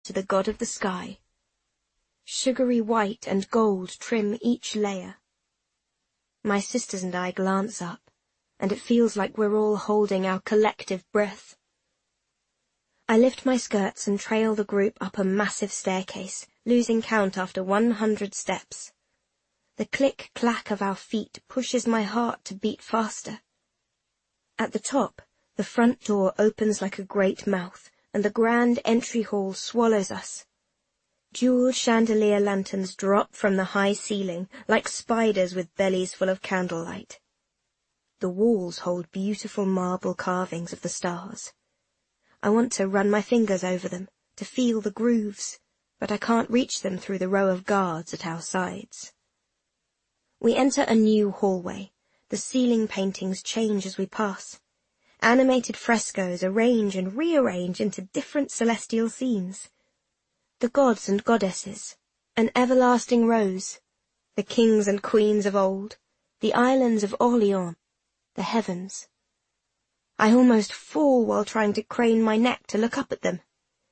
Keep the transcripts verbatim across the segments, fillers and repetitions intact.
to the god of the sky. Sugary white and gold trim each layer. My sisters and I glance up, and it feels like we're all holding our collective breath. I lift my skirts and trail the group up a massive staircase, losing count after one hundred steps. The click-clack of our feet pushes my heart to beat faster. At the top, the front door opens like a great mouth, and the grand entry hall swallows us. Jeweled chandelier lanterns drop from the high ceiling like spiders with bellies full of candlelight. The walls hold beautiful marble carvings of the stars. I want to run my fingers over them, to feel the grooves, but I can't reach them through the row of guards at our sides. We enter a new hallway. The ceiling paintings change as we pass. Animated frescoes arrange and rearrange into different celestial scenes. The gods and goddesses, an everlasting rose, the kings and queens of old, the islands of Orleans, the heavens. I almost fall while trying to crane my neck to look up at them.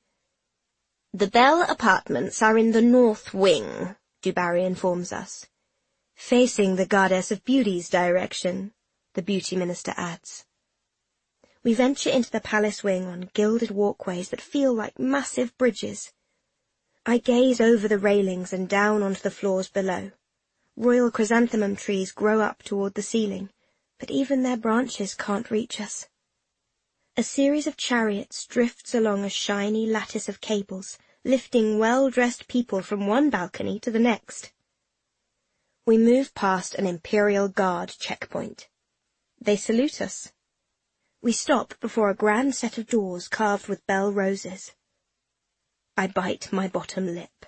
The Bell apartments are in the north wing, Du Barry informs us. Facing the goddess of beauty's direction, the beauty minister adds. We venture into the palace wing on gilded walkways that feel like massive bridges. I gaze over the railings and down onto the floors below. Royal chrysanthemum trees grow up toward the ceiling, but even their branches can't reach us. A series of chariots drifts along a shiny lattice of cables, lifting well-dressed people from one balcony to the next. We move past an Imperial Guard checkpoint. They salute us. We stop before a grand set of doors carved with bell roses. I bite my bottom lip.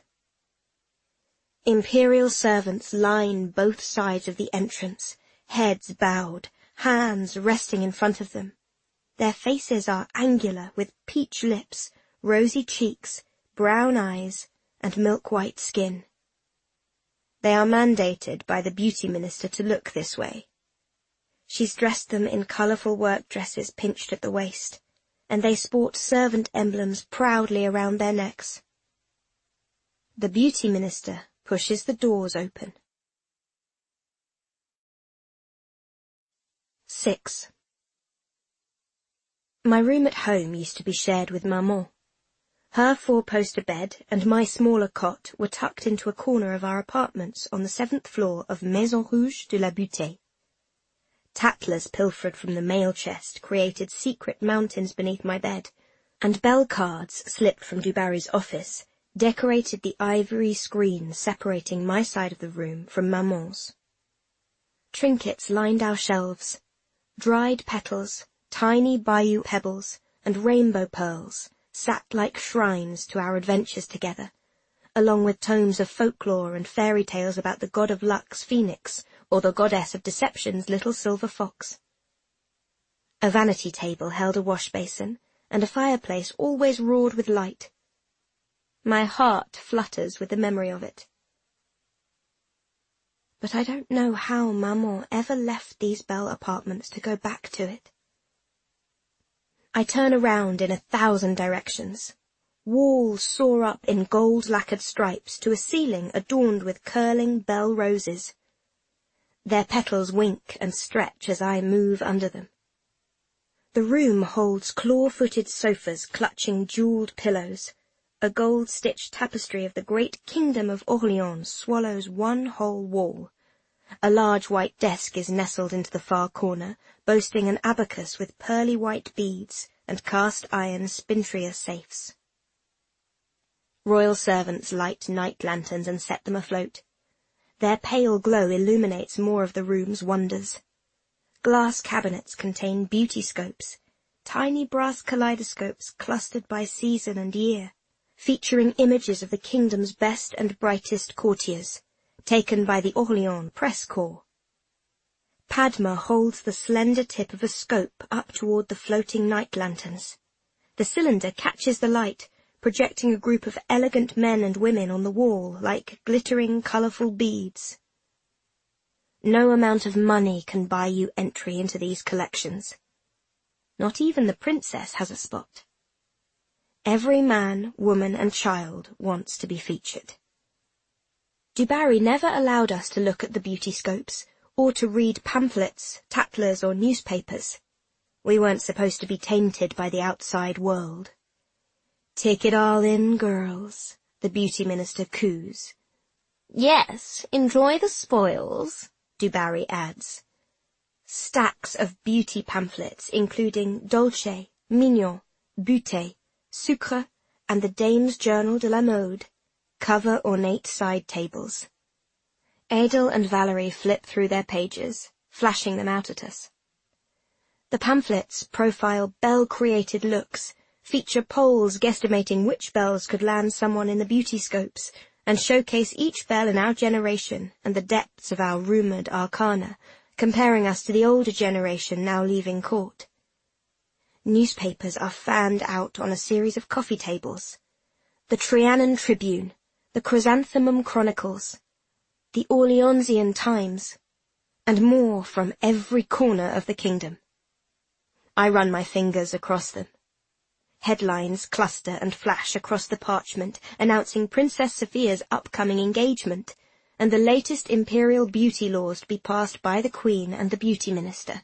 Imperial servants line both sides of the entrance, heads bowed, hands resting in front of them. Their faces are angular with peach lips, rosy cheeks, brown eyes, and milk-white skin. They are mandated by the beauty minister to look this way. She's dressed them in colourful work dresses pinched at the waist, and they sport servant emblems proudly around their necks. The beauty minister pushes the doors open. Six. My room at home used to be shared with Maman. Her four-poster bed and my smaller cot were tucked into a corner of our apartments on the seventh floor of Maison Rouge de la Butte. Tattlers pilfered from the mail chest created secret mountains beneath my bed, and bell cards slipped from Du Barry's office decorated the ivory screen separating my side of the room from Maman's. Trinkets lined our shelves, dried petals, tiny bayou pebbles, and rainbow pearls sat like shrines to our adventures together, along with tomes of folklore and fairy tales about the god of luck's phoenix or the goddess of deception's little silver fox. A vanity table held a wash basin, and a fireplace always roared with light. My heart flutters with the memory of it. But I don't know how Maman ever left these Bell apartments to go back to it. I turn around in a thousand directions. Walls soar up in gold-lacquered stripes to a ceiling adorned with curling bell roses. Their petals wink and stretch as I move under them. The room holds claw-footed sofas clutching jewelled pillows. A gold-stitched tapestry of the great kingdom of Orleans swallows one whole wall. A large white desk is nestled into the far corner, boasting an abacus with pearly white beads and cast-iron Spintria safes. Royal servants light night lanterns and set them afloat. Their pale glow illuminates more of the room's wonders. Glass cabinets contain beauty scopes, tiny brass kaleidoscopes clustered by season and year, featuring images of the kingdom's best and brightest courtiers, taken by the Orleans press corps. Padma holds the slender tip of a scope up toward the floating night lanterns. The cylinder catches the light, projecting a group of elegant men and women on the wall like glittering, colourful beads. No amount of money can buy you entry into these collections. Not even the princess has a spot. Every man, woman and child wants to be featured. Du Barry never allowed us to look at the beauty scopes, or to read pamphlets, tattlers or newspapers. We weren't supposed to be tainted by the outside world. "Take it all in, girls," the beauty minister coos. "Yes, enjoy the spoils," Du Barry adds. Stacks of beauty pamphlets including Dolce, Mignon, Beauté, Sucre, and the Dame's Journal de la Mode cover ornate side tables. Adel and Valerie flip through their pages, flashing them out at us. The pamphlets profile belle-created looks, feature polls guesstimating which belles could land someone in the beauty scopes, and showcase each belle in our generation and the depths of our rumoured arcana, comparing us to the older generation now leaving court. Newspapers are fanned out on a series of coffee tables. The Trianon Tribune, the Chrysanthemum Chronicles, the Orleansian Times, and more from every corner of the kingdom. I run my fingers across them. Headlines cluster and flash across the parchment, announcing Princess Sophia's upcoming engagement, and the latest imperial beauty laws to be passed by the Queen and the beauty minister.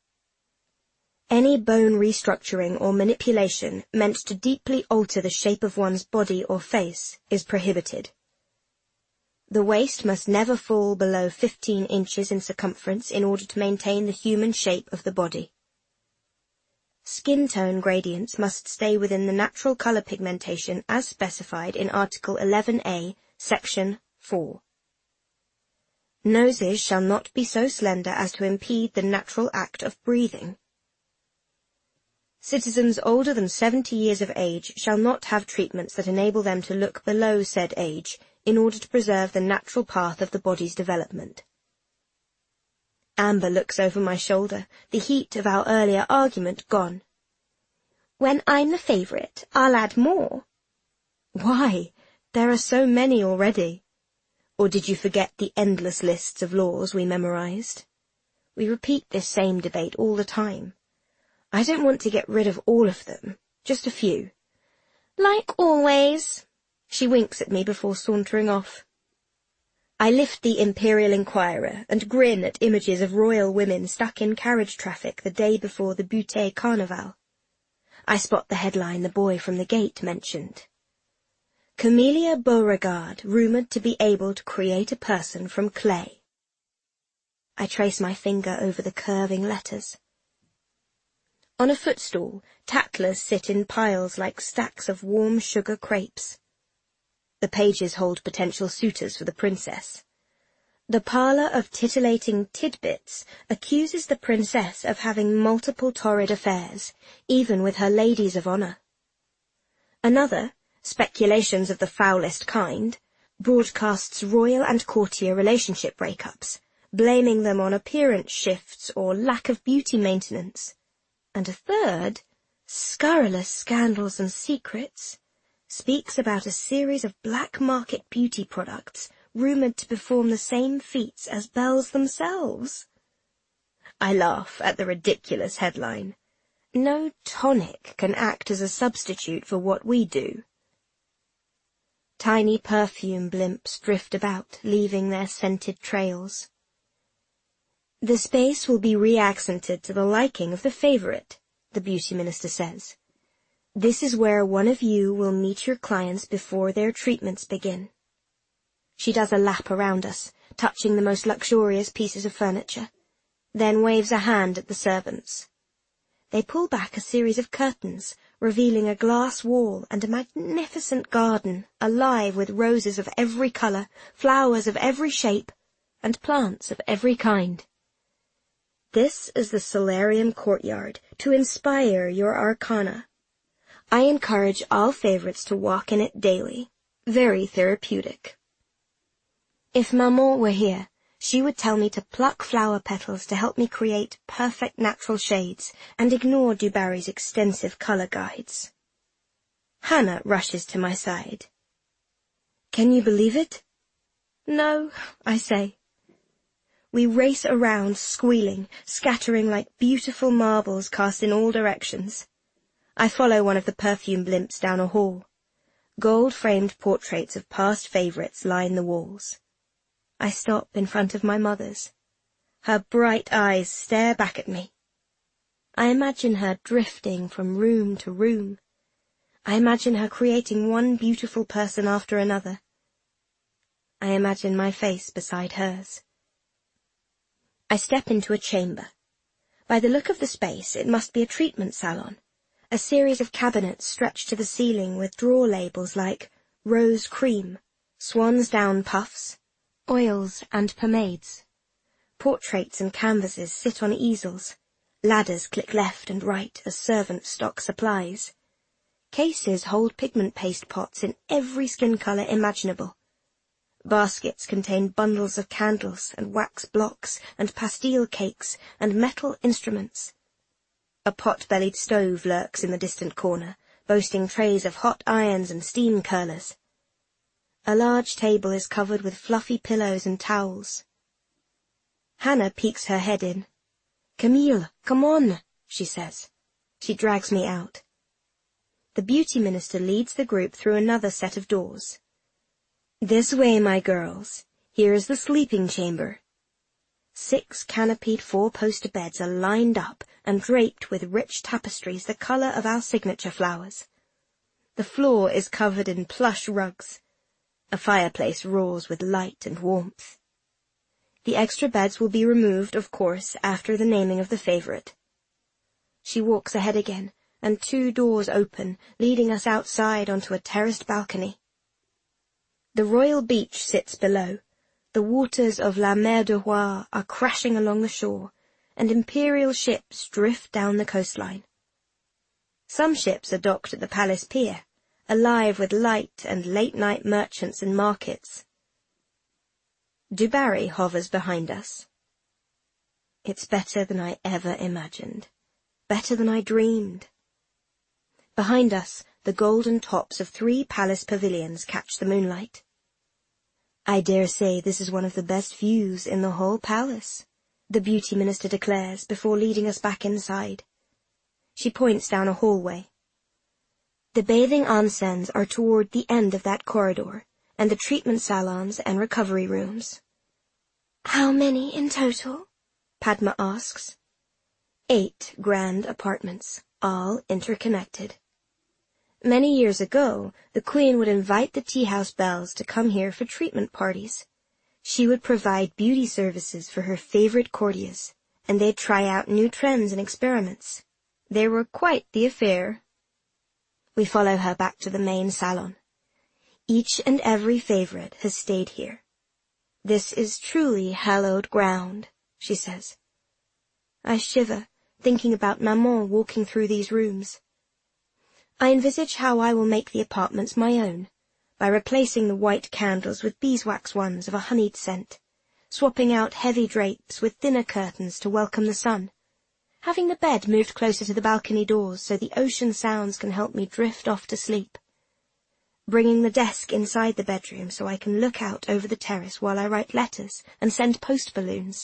Any bone restructuring or manipulation meant to deeply alter the shape of one's body or face is prohibited. The waist must never fall below fifteen inches in circumference in order to maintain the human shape of the body. Skin tone gradients must stay within the natural color pigmentation as specified in Article eleven A, Section four. Noses shall not be so slender as to impede the natural act of breathing. Citizens older than seventy years of age shall not have treatments that enable them to look below said age in order to preserve the natural path of the body's development. Amber looks over my shoulder, the heat of our earlier argument gone. "When I'm the favourite, I'll add more." "Why? There are so many already." Or did you forget the endless lists of laws we memorized? We repeat this same debate all the time. I don't want to get rid of all of them, just a few. "Like always." She winks at me before sauntering off. I lift the Imperial Inquirer and grin at images of royal women stuck in carriage traffic the day before the Beauté Carnival. I spot the headline the boy from the gate mentioned. Camelia Beauregard rumoured to be able to create a person from clay. I trace my finger over the curving letters. On a footstool, tattlers sit in piles like stacks of warm sugar crepes. The pages hold potential suitors for the princess. The parlour of titillating tidbits accuses the princess of having multiple torrid affairs, even with her ladies of honour. Another, speculations of the foulest kind, broadcasts royal and courtier relationship breakups, blaming them on appearance shifts or lack of beauty maintenance. And a third, scurrilous scandals and secrets, speaks about a series of black market beauty products rumoured to perform the same feats as belles themselves. I laugh at the ridiculous headline. No tonic can act as a substitute for what we do. Tiny perfume blimps drift about, leaving their scented trails. The space will be re-accented to the liking of the favourite, the beauty minister says. This is where one of you will meet your clients before their treatments begin. She does a lap around us, touching the most luxurious pieces of furniture, then waves a hand at the servants. They pull back a series of curtains, revealing a glass wall and a magnificent garden, alive with roses of every colour, flowers of every shape, and plants of every kind. This is the solarium courtyard, to inspire your arcana. I encourage all favourites to walk in it daily. Very therapeutic. If Maman were here, she would tell me to pluck flower petals to help me create perfect natural shades and ignore Du Barry's extensive colour guides. Hannah rushes to my side. "Can you believe it?" "No," I say. We race around, squealing, scattering like beautiful marbles cast in all directions. I follow one of the perfume blimps down a hall. Gold-framed portraits of past favourites line the walls. I stop in front of my mother's. Her bright eyes stare back at me. I imagine her drifting from room to room. I imagine her creating one beautiful person after another. I imagine my face beside hers. I step into a chamber. By the look of the space, it must be a treatment salon. A series of cabinets stretched to the ceiling with drawer labels like rose cream, swan's down puffs, oils and pomades. Portraits and canvases sit on easels. Ladders click left and right as servants stock supplies. Cases hold pigment paste pots in every skin colour imaginable. Baskets contain bundles of candles and wax blocks and pastille cakes and metal instruments. A pot-bellied stove lurks in the distant corner, boasting trays of hot irons and steam curlers. A large table is covered with fluffy pillows and towels. Hannah peeks her head in. "Camille, come on," she says. She drags me out. The beauty minister leads the group through another set of doors. "This way, my girls. Here is the sleeping chamber." Six canopied four-poster beds are lined up and draped with rich tapestries the colour of our signature flowers. The floor is covered in plush rugs. A fireplace roars with light and warmth. The extra beds will be removed, of course, after the naming of the favourite. She walks ahead again, and two doors open, leading us outside onto a terraced balcony. The royal beach sits below. The waters of La Mer de Roi are crashing along the shore, and imperial ships drift down the coastline. Some ships are docked at the palace pier, alive with light and late-night merchants and markets. Du Barry hovers behind us. It's better than I ever imagined, better than I dreamed. Behind us, the golden tops of three palace pavilions catch the moonlight. "I dare say this is one of the best views in the whole palace," the beauty minister declares before leading us back inside. She points down a hallway. The bathing onsens are toward the end of that corridor, and the treatment salons and recovery rooms. "How many in total?" Padma asks. Eight grand apartments, all interconnected. Many years ago, the Queen would invite the tea-house belles to come here for treatment parties. She would provide beauty services for her favorite courtiers, and they'd try out new trends and experiments. They were quite the affair. We follow her back to the main salon. Each and every favorite has stayed here. "This is truly hallowed ground," she says. I shiver, thinking about Maman walking through these rooms. I envisage how I will make the apartments my own, by replacing the white candles with beeswax ones of a honeyed scent, swapping out heavy drapes with thinner curtains to welcome the sun, having the bed moved closer to the balcony doors so the ocean sounds can help me drift off to sleep, bringing the desk inside the bedroom so I can look out over the terrace while I write letters and send post balloons.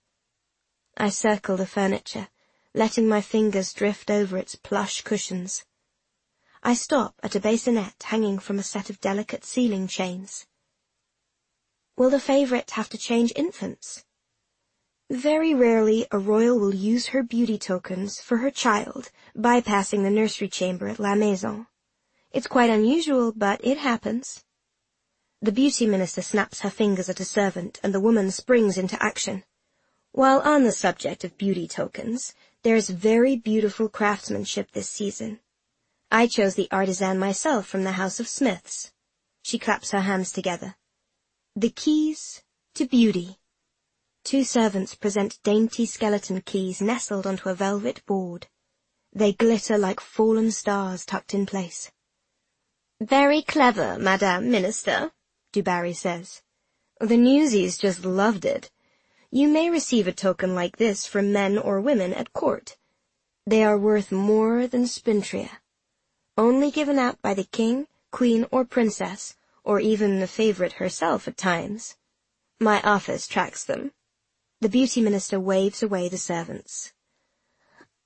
I circle the furniture, letting my fingers drift over its plush cushions. I stop at a bassinet hanging from a set of delicate ceiling chains. Will the favourite have to change infants? Very rarely a royal will use her beauty tokens for her child, bypassing the nursery chamber at La Maison. It's quite unusual, but it happens. The beauty minister snaps her fingers at a servant, and the woman springs into action. While on the subject of beauty tokens, there's very beautiful craftsmanship this season. I chose the artisan myself from the House of Smiths. She claps her hands together. The keys to beauty. Two servants present dainty skeleton keys nestled onto a velvet board. They glitter like fallen stars tucked in place. "Very clever, Madame Minister," Du Barry says. "The newsies just loved it. You may receive a token like this from men or women at court. They are worth more than Spintria. Only given out by the king, queen, or princess, or even the favourite herself at times. My office tracks them." The beauty minister waves away the servants.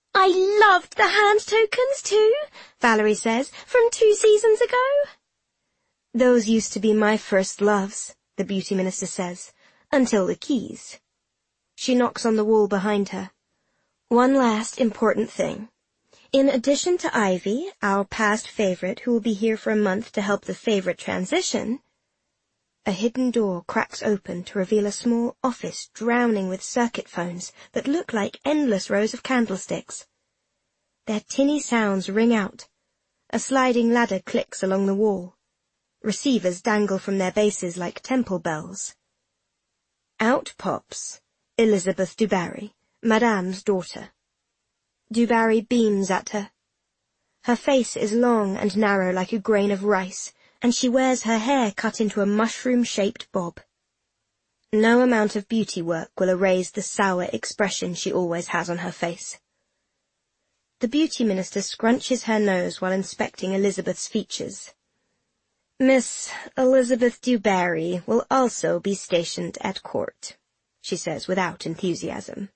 I loved the hand tokens too, Valerie says, from two seasons ago. Those used to be my first loves, the beauty minister says, until the keys. She knocks on the wall behind her. One last important thing. In addition to Ivy, our past favorite, who will be here for a month to help the favorite transition, a hidden door cracks open to reveal a small office drowning with circuit phones that look like endless rows of candlesticks. Their tinny sounds ring out. A sliding ladder clicks along the wall. Receivers dangle from their bases like temple bells. Out pops Elizabeth du Barry, Madame's daughter. Du Barry beams at her. Her face is long and narrow like a grain of rice, and she wears her hair cut into a mushroom-shaped bob. No amount of beauty work will erase the sour expression she always has on her face. The beauty minister scrunches her nose while inspecting Elizabeth's features. Miss Elizabeth du Barry will also be stationed at court, she says without enthusiasm.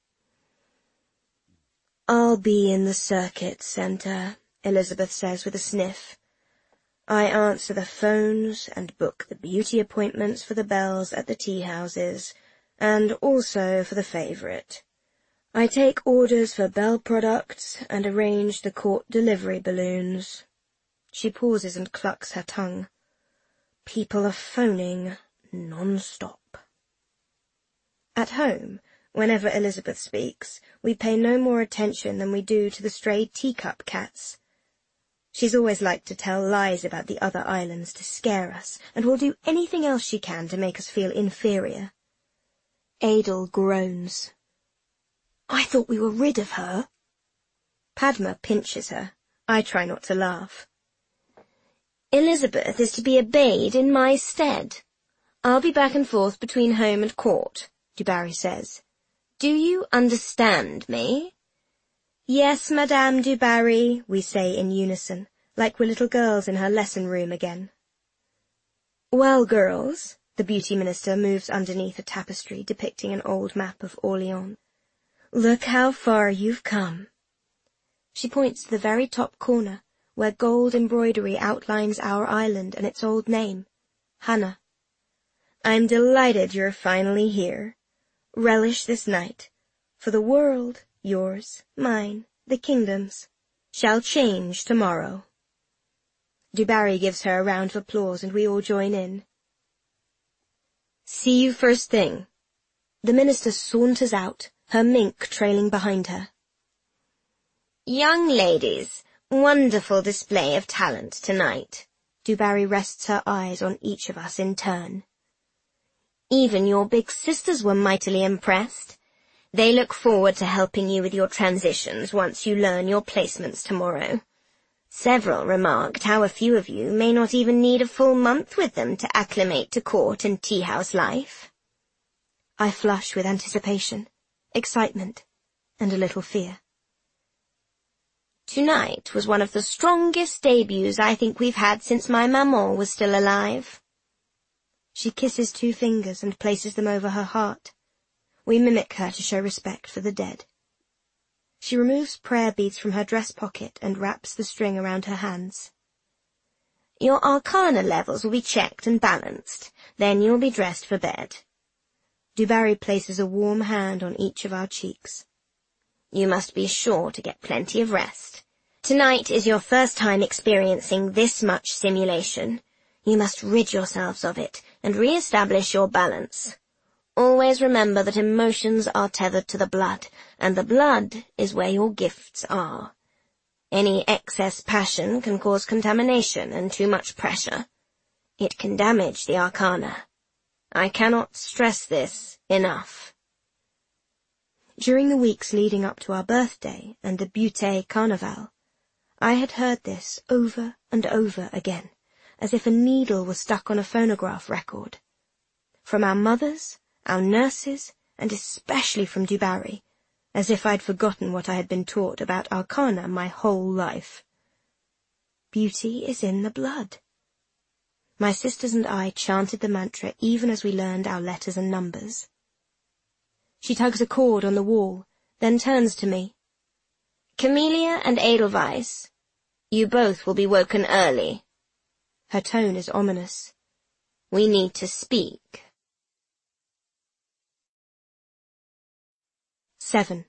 I'll be in the circuit centre, Elizabeth says with a sniff. I answer the phones and book the beauty appointments for the belles at the tea houses, and also for the favourite. I take orders for belle products and arrange the court delivery balloons. She pauses and clucks her tongue. People are phoning non-stop. At home, whenever Elizabeth speaks, we pay no more attention than we do to the stray teacup cats. She's always liked to tell lies about the other islands to scare us, and will do anything else she can to make us feel inferior. Adel groans. I thought we were rid of her. Padma pinches her. I try not to laugh. Elizabeth is to be obeyed in my stead. I'll be back and forth between home and court, du Barry says. Do you understand me? Yes, Madame du Barry, we say in unison, like we're little girls in her lesson room again. Well, girls, the beauty minister moves underneath a tapestry depicting an old map of Orleans. Look how far you've come. She points to the very top corner, where gold embroidery outlines our island and its old name, Hannah. I'm delighted you're finally here. Relish this night, for the world, yours, mine, the kingdoms, shall change tomorrow. Du Barry gives her a round of applause, and we all join in. See you first thing. The minister saunters out, her mink trailing behind her. Young ladies, wonderful display of talent tonight. Du Barry rests her eyes on each of us in turn. Even your big sisters were mightily impressed. They look forward to helping you with your transitions once you learn your placements tomorrow. Several remarked how a few of you may not even need a full month with them to acclimate to court and tea-house life. I flush with anticipation, excitement, and a little fear. Tonight was one of the strongest debuts I think we've had since my maman was still alive. She kisses two fingers and places them over her heart. We mimic her to show respect for the dead. She removes prayer beads from her dress pocket and wraps the string around her hands. Your arcana levels will be checked and balanced. Then you'll be dressed for bed. Du Barry places a warm hand on each of our cheeks. You must be sure to get plenty of rest. Tonight is your first time experiencing this much simulation. You must rid yourselves of it and re-establish your balance. Always remember that emotions are tethered to the blood, and the blood is where your gifts are. Any excess passion can cause contamination and too much pressure. It can damage the arcana. I cannot stress this enough. During the weeks leading up to our birthday and the Beauté Carnival, I had heard this over and over again, as if a needle was stuck on a phonograph record. From our mothers, our nurses, and especially from Du Barry, as if I'd forgotten what I had been taught about arcana my whole life. Beauty is in the blood. My sisters and I chanted the mantra even as we learned our letters and numbers. She tugs a cord on the wall, then turns to me. Camellia and Edelweiss, you both will be woken early. Her tone is ominous. We need to speak. Seven.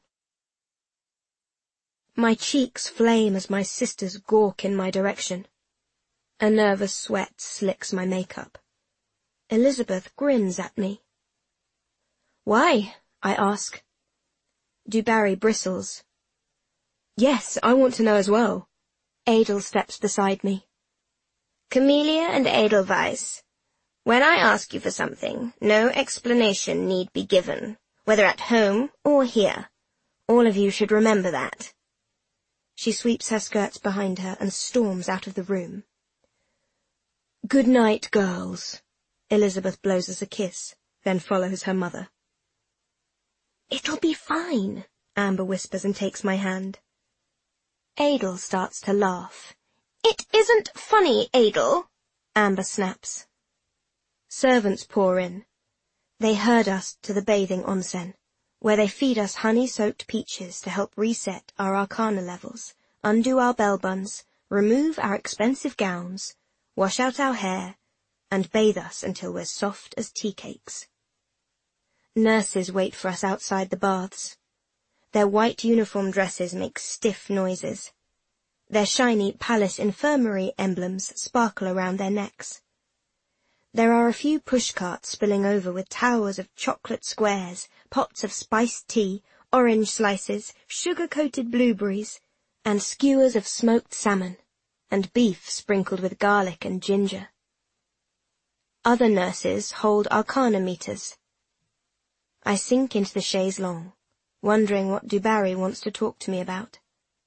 My cheeks flame as my sisters gawk in my direction. A nervous sweat slicks my makeup. Elizabeth grins at me. Why? I ask. Du Barry bristles. Yes, I want to know as well. Adel steps beside me. Camellia and Edelweiss, when I ask you for something, no explanation need be given, whether at home or here. All of you should remember that. She sweeps her skirts behind her and storms out of the room. Good night, girls. Elizabeth blows us a kiss, then follows her mother. It'll be fine, Amber whispers and takes my hand. Adel starts to laugh. It isn't funny, Adel, Amber snaps. Servants pour in. They herd us to the bathing onsen, where they feed us honey-soaked peaches to help reset our arcana levels, undo our bell buns, remove our expensive gowns, wash out our hair, and bathe us until we're soft as tea cakes. Nurses wait for us outside the baths. Their white uniform dresses make stiff noises. Their shiny palace infirmary emblems sparkle around their necks. There are a few pushcarts spilling over with towers of chocolate squares, pots of spiced tea, orange slices, sugar-coated blueberries, and skewers of smoked salmon, and beef sprinkled with garlic and ginger. Other nurses hold arcana meters. I sink into the chaise longue, wondering what Du Barry wants to talk to me about.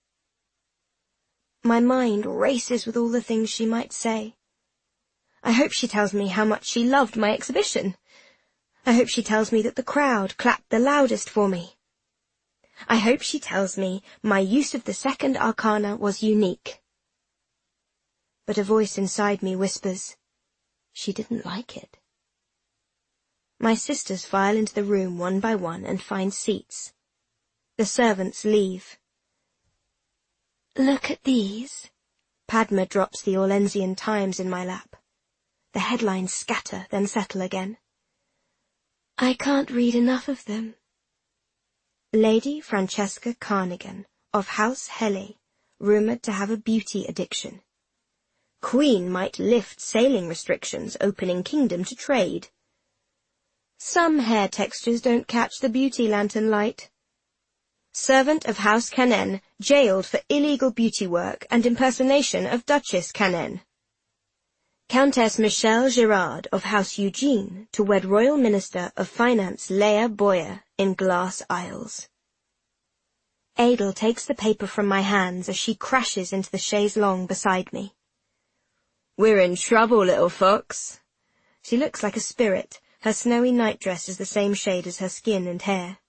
My mind races with all the things she might say. I hope she tells me how much she loved my exhibition. I hope she tells me that the crowd clapped the loudest for me. I hope she tells me my use of the second arcana was unique. But a voice inside me whispers, she didn't like it. My sisters file into the room one by one and find seats. The servants leave. Look at these. Padma drops the Orlensian Times in my lap. The headlines scatter, then settle again. I can't read enough of them. Lady Francesca Carnigan, of House Helle, rumoured to have a beauty addiction. Queen might lift sailing restrictions, opening kingdom to trade. Some hair textures don't catch the beauty lantern light. Servant of House Canenne jailed for illegal beauty work and impersonation of Duchess Canenne. Countess Michelle Girard of House Eugene to wed Royal Minister of Finance Leah Boyer in Glass Isles. Adel takes the paper from my hands as she crashes into the chaise longue beside me. We're in trouble, little fox. She looks like a spirit. Her snowy nightdress is the same shade as her skin and hair.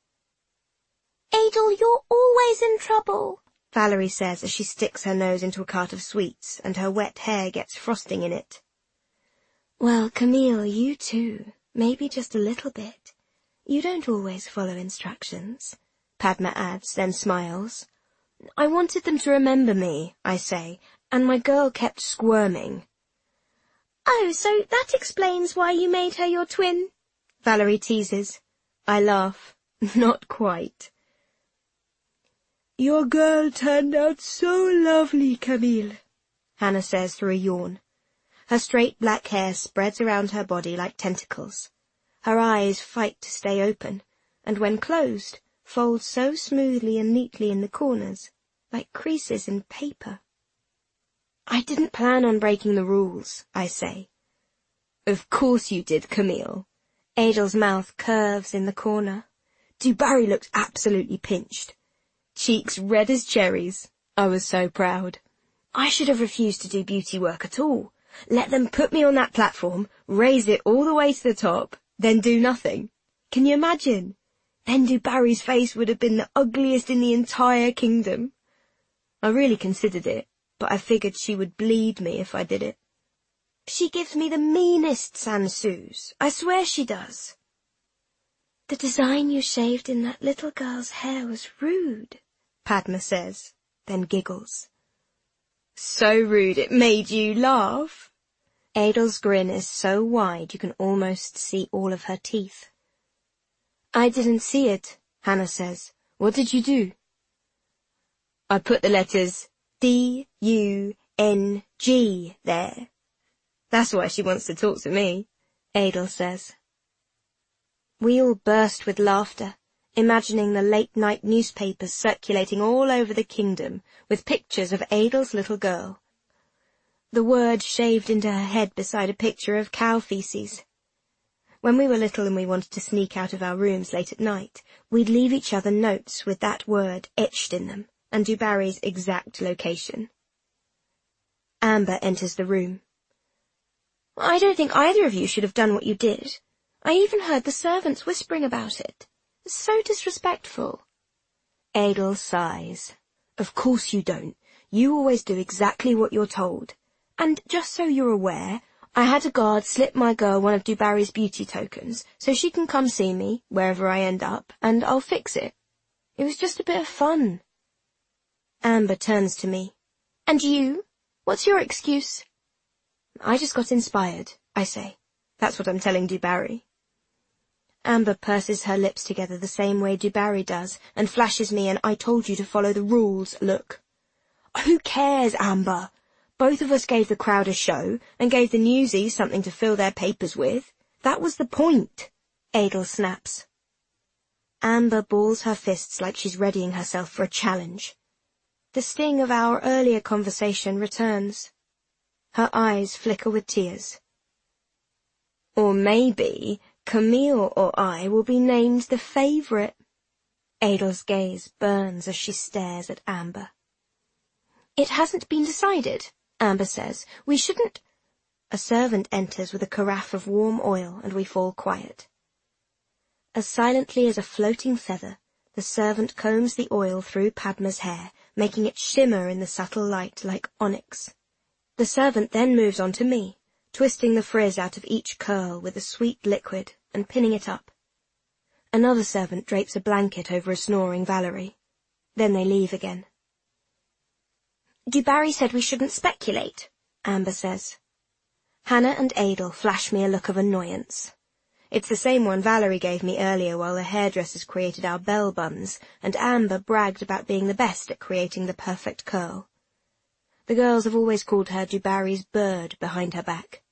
Adel, you're always in trouble, Valerie says as she sticks her nose into a cart of sweets and her wet hair gets frosting in it. Well, Camille, you too. Maybe just a little bit. You don't always follow instructions, Padma adds, then smiles. I wanted them to remember me, I say, and my girl kept squirming. Oh, so that explains why you made her your twin? Valerie teases. I laugh. Not quite. Your girl turned out so lovely, Camille, Hannah says through a yawn. Her straight black hair spreads around her body like tentacles. Her eyes fight to stay open, and when closed, fold so smoothly and neatly in the corners, like creases in paper. I didn't plan on breaking the rules, I say. Of course you did, Camille. Adel's mouth curves in the corner. Du Barry looked absolutely pinched. Cheeks red as cherries. I was so proud. I should have refused to do beauty work at all. Let them put me on that platform, raise it all the way to the top, then do nothing. Can you imagine? Then Du Barry's face would have been the ugliest in the entire kingdom. I really considered it, but I figured she would bleed me if I did it. She gives me the meanest sansus. I swear she does. The design you shaved in that little girl's hair was rude, Padma says, then giggles. So rude it made you laugh. Adel's grin is so wide you can almost see all of her teeth. I didn't see it, Hannah says. What did you do? I put the letters D U N G there. That's why she wants to talk to me, Adel says. We all burst with laughter, imagining the late-night newspapers circulating all over the kingdom with pictures of Adel's little girl. The word shaved into her head beside a picture of cow feces. When we were little and we wanted to sneak out of our rooms late at night, we'd leave each other notes with that word etched in them, and Dubarry's exact location. Amber enters the room. I don't think either of you should have done what you did. I even heard the servants whispering about it. It's so disrespectful. Adel sighs. Of course you don't. You always do exactly what you're told. And just so you're aware, I had a guard slip my girl one of Dubarry's beauty tokens, so she can come see me, wherever I end up, and I'll fix it. It was just a bit of fun. Amber turns to me. And you? What's your excuse? I just got inspired, I say. That's what I'm telling Dubarry. Amber purses her lips together the same way Dubarry does, and flashes me an I told you to follow the rules look. Who cares, Amber? Both of us gave the crowd a show, and gave the newsies something to fill their papers with. That was the point, Adel snaps. Amber balls her fists like she's readying herself for a challenge. The sting of our earlier conversation returns. Her eyes flicker with tears. Or maybe Camille or I will be named the favourite. Adel's gaze burns as she stares at Amber. It hasn't been decided, Amber says. We shouldn't... A servant enters with a carafe of warm oil, and we fall quiet. As silently as a floating feather, the servant combs the oil through Padma's hair, making it shimmer in the subtle light like onyx. The servant then moves on to me, twisting the frizz out of each curl with a sweet liquid and pinning it up. Another servant drapes a blanket over a snoring Valerie. Then they leave again. Dubarry said we shouldn't speculate, Amber says. Hannah and Adel flash me a look of annoyance. It's the same one Valerie gave me earlier while the hairdressers created our bell buns, and Amber bragged about being the best at creating the perfect curl. The girls have always called her Dubarry's bird behind her back.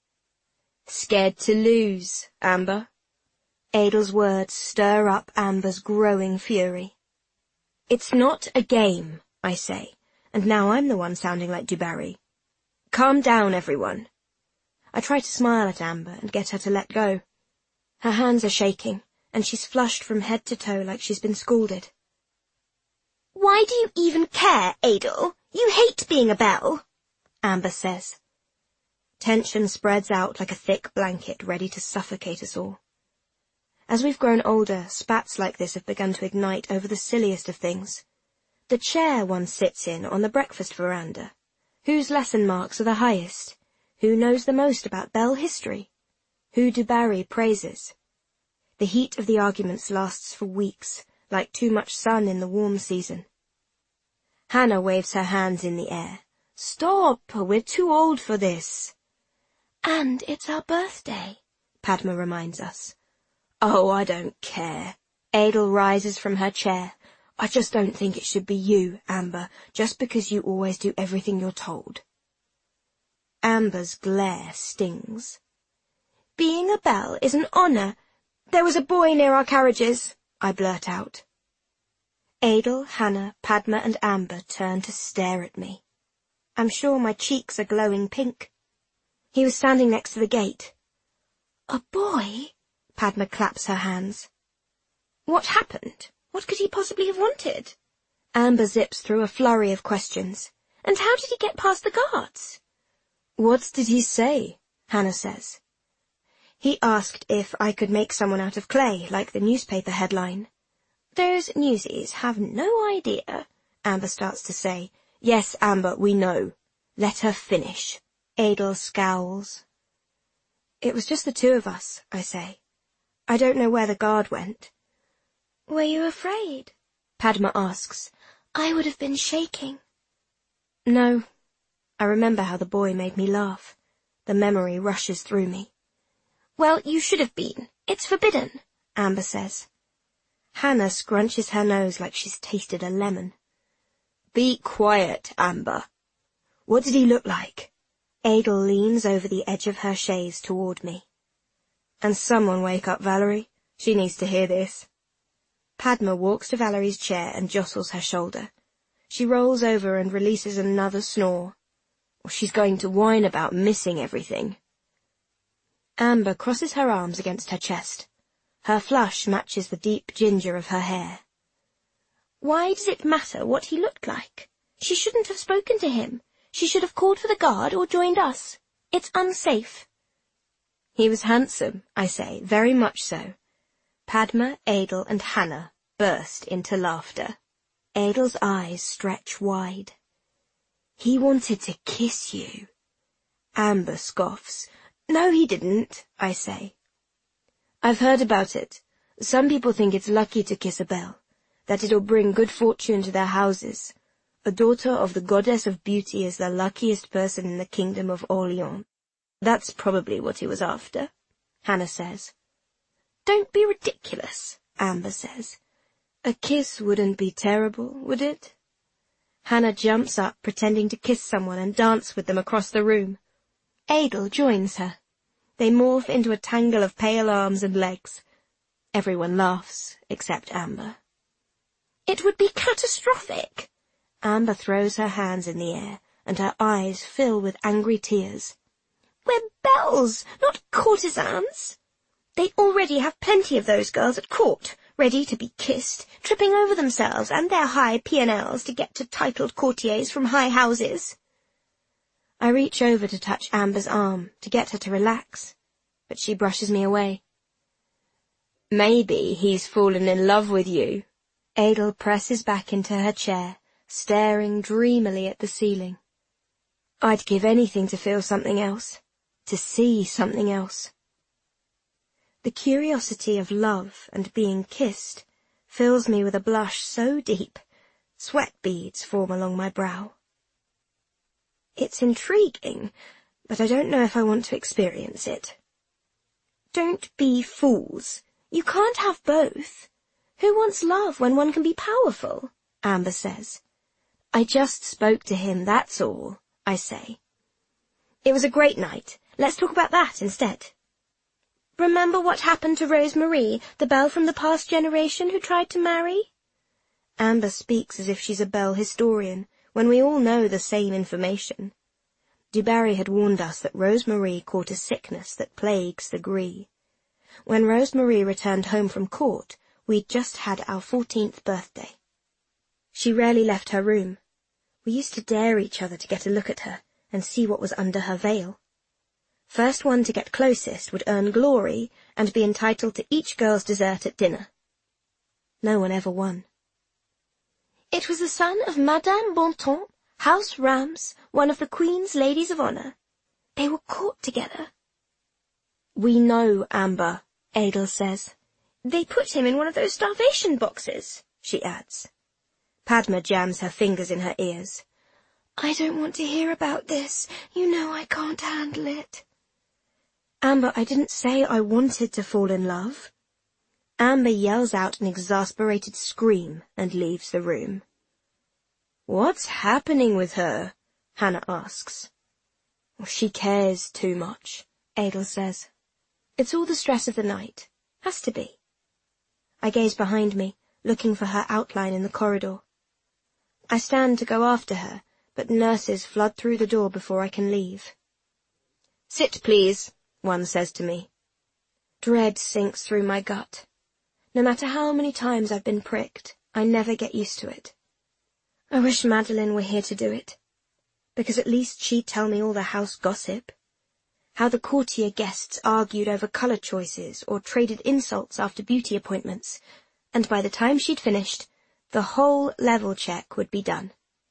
Scared to lose, Amber? Adel's words stir up Amber's growing fury. It's not a game, I say, and now I'm the one sounding like Dubarry. Calm down, everyone. I try to smile at Amber and get her to let go. Her hands are shaking, and she's flushed from head to toe like she's been scalded. Why do you even care, Adel? You hate being a belle, Amber says. Tension spreads out like a thick blanket ready to suffocate us all. As we've grown older, spats like this have begun to ignite over the silliest of things. The chair one sits in on the breakfast veranda. Whose lesson marks are the highest? Who knows the most about belle history? Who Dubarry praises? The heat of the arguments lasts for weeks, like too much sun in the warm season. Hannah waves her hands in the air. Stop, we're too old for this. And it's our birthday, Padma reminds us. Oh, I don't care. Adel rises from her chair. I just don't think it should be you, Amber, just because you always do everything you're told. Amber's glare stings. Being a belle is an honour. There was a boy near our carriages, I blurt out. Adel, Hannah, Padma and Amber turn to stare at me. I'm sure my cheeks are glowing pink. He was standing next to the gate. A boy? Padma claps her hands. What happened? What could he possibly have wanted? Amber zips through a flurry of questions. And how did he get past the guards? What did he say? Hannah says. He asked if I could make someone out of clay, like the newspaper headline. Those newsies have no idea, Amber starts to say. Yes, Amber, we know. Let her finish. Adel scowls. It was just the two of us, I say. I don't know where the guard went. Were you afraid? Padma asks. I would have been shaking. No, I remember how the boy made me laugh. The memory rushes through me. Well, you should have been. It's forbidden, Amber says. Hannah scrunches her nose like she's tasted a lemon. Be quiet, Amber. What did he look like? Adel leans over the edge of her chaise toward me. And someone wake up Valerie. She needs to hear this. Padma walks to Valerie's chair and jostles her shoulder. She rolls over and releases another snore. She's going to whine about missing everything. Amber crosses her arms against her chest. Her flush matches the deep ginger of her hair. Why does it matter what he looked like? She shouldn't have spoken to him. She should have called for the guard or joined us. It's unsafe. He was handsome, I say, very much so. Padma, Adel, and Hannah burst into laughter. Adel's eyes stretch wide. He wanted to kiss you. Amber scoffs. No, he didn't, I say. I've heard about it. Some people think it's lucky to kiss a belle, that it'll bring good fortune to their houses. A daughter of the goddess of beauty is the luckiest person in the kingdom of Orleans. That's probably what he was after, Hannah says. Don't be ridiculous, Amber says. A kiss wouldn't be terrible, would it? Hannah jumps up, pretending to kiss someone, and dance with them across the room. Adel joins her. They morph into a tangle of pale arms and legs. Everyone laughs, except Amber. It would be catastrophic. Amber throws her hands in the air, and her eyes fill with angry tears. We're belles, not courtesans. They already have plenty of those girls at court, ready to be kissed, tripping over themselves and their high P and Ls to get to titled courtiers from high houses. I reach over to touch Amber's arm, to get her to relax, but she brushes me away. Maybe he's fallen in love with you. Adel presses back into her chair, staring dreamily at the ceiling. I'd give anything to feel something else, to see something else. The curiosity of love and being kissed fills me with a blush so deep, sweat beads form along my brow. It's intriguing, but I don't know if I want to experience it. Don't be fools. You can't have both. Who wants love when one can be powerful? Amber says. I just spoke to him, that's all, I say. It was a great night. Let's talk about that instead. Remember what happened to Rose Marie, the belle from the past generation who tried to marry? Amber speaks as if she's a belle historian, when we all know the same information. Du Barry had warned us that Rose Marie caught a sickness that plagues the Gree. When Rose Marie returned home from court, we'd just had our fourteenth birthday. She rarely left her room. We used to dare each other to get a look at her and see what was under her veil. First one to get closest would earn glory and be entitled to each girl's dessert at dinner. No one ever won. It was the son of Madame Bontemps, House Rams, one of the Queen's ladies of honour. They were caught together. We know, Amber, Adel says. They put him in one of those starvation boxes, she adds. Padma jams her fingers in her ears. I don't want to hear about this. You know I can't handle it. Amber, I didn't say I wanted to fall in love. Amber yells out an exasperated scream and leaves the room. What's happening with her? Hannah asks. She cares too much, Adel says. It's all the stress of the night. Has to be. I gaze behind me, looking for her outline in the corridor. I stand to go after her, but nurses flood through the door before I can leave. Sit, please, one says to me. Dread sinks through my gut. No matter how many times I've been pricked, I never get used to it. I wish Madeline were here to do it, because at least she'd tell me all the house gossip. How the courtier guests argued over colour choices or traded insults after beauty appointments, and by the time she'd finished, the whole level check would be done.